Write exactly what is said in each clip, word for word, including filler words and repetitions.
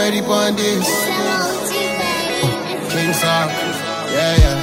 ready for this. King Sock, yeah, yeah.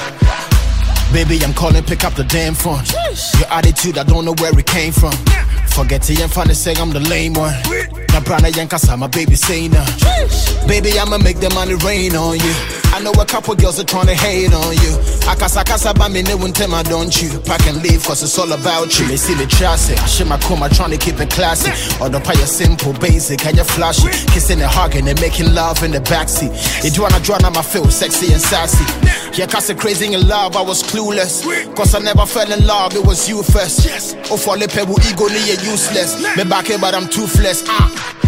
Baby, I'm calling, pick up the damn phone. Your attitude, I don't know where it came from. Forget it and finally say I'm the lame one. Now Brana Yankasa, my baby say nah. Baby, I'ma make the money rain on you. I know a couple girls are trying to hate on you. Akasa kasa ba me ne won't tell my don't you. Pack and leave cause it's all about you. They see me chassis, I shit my coma trying to keep it classy. Or the pie simple, basic, and you flashy. Kissing and hugging and making love in the backseat. You do wanna draw on my feel sexy and sassy. Yeah, cause it crazy in love, I was clueless. Cause I never fell in love, it was you first. Oh, for the pebble ego, you're useless. Me back here, but I'm toothless. Ah.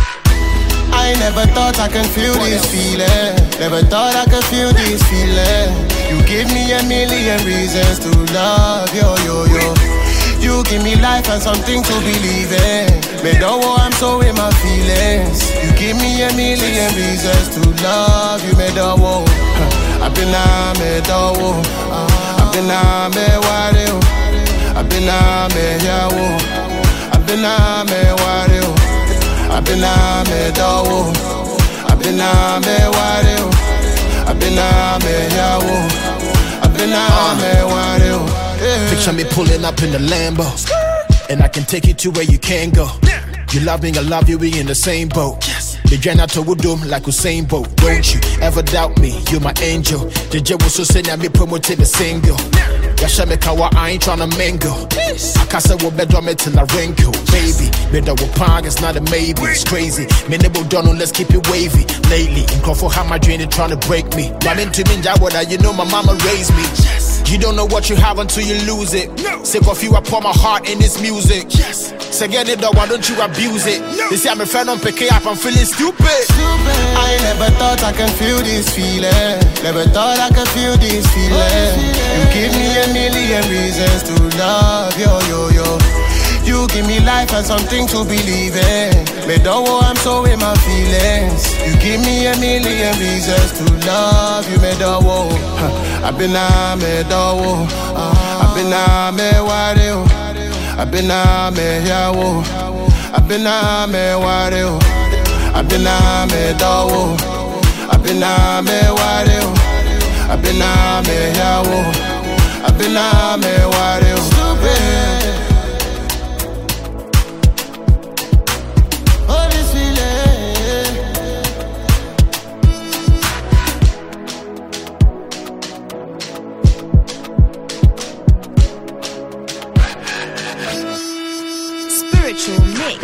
I never thought I could feel this feeling. Never thought I could feel this feeling. You give me a million reasons to love, yo, yo, yo. You give me life and something to believe in. Me don't know I'm so in my feelings. You give me a million reasons to love you, me don't know. I've been a me don't know. I've been a me worry. I've been a me yawo. I've been a me worry. I've been a me dawo, I've been a me worry, I've been a me yawo, I've been a me worry. Picture me pulling up in the Lambo, and I can take you to where you can't go. You love me, I love you, we in the same boat. The journey to Woodum like Usain Bolt. Don't you ever doubt me, you're my angel. The J was so saying I me promoted the single. Yasha me kawa, I ain't tryna mingle. Akasa will better me till I wrinkle. Baby, better will pang, it's not a maybe. It's crazy, me nibble done, let's keep it wavy. Lately, in for how my dream trying to break me. But into me, Jawada, you know my mama raised me. You don't know what you have until you lose it. Sick of you, I pour my heart in this music. So get it though, why don't you abuse it? They say I'm a friend on pick up, I'm feeling stupid. I never thought I could feel this feeling. Never thought I could feel this feeling. You give me a million reasons to love, yo, yo, yo. You give me life and something to believe in. Me don't know I'm so in my feelings. You give me a million reasons to love you, me don't know. I've been a me don't know. I've been a me worry. I've been a me yawo. I've been a me worry. I've been a me dawo. I've been a me worry. I've been a me yawo. I've been a me worry. Stupid. All this feeling. Spiritual Mix.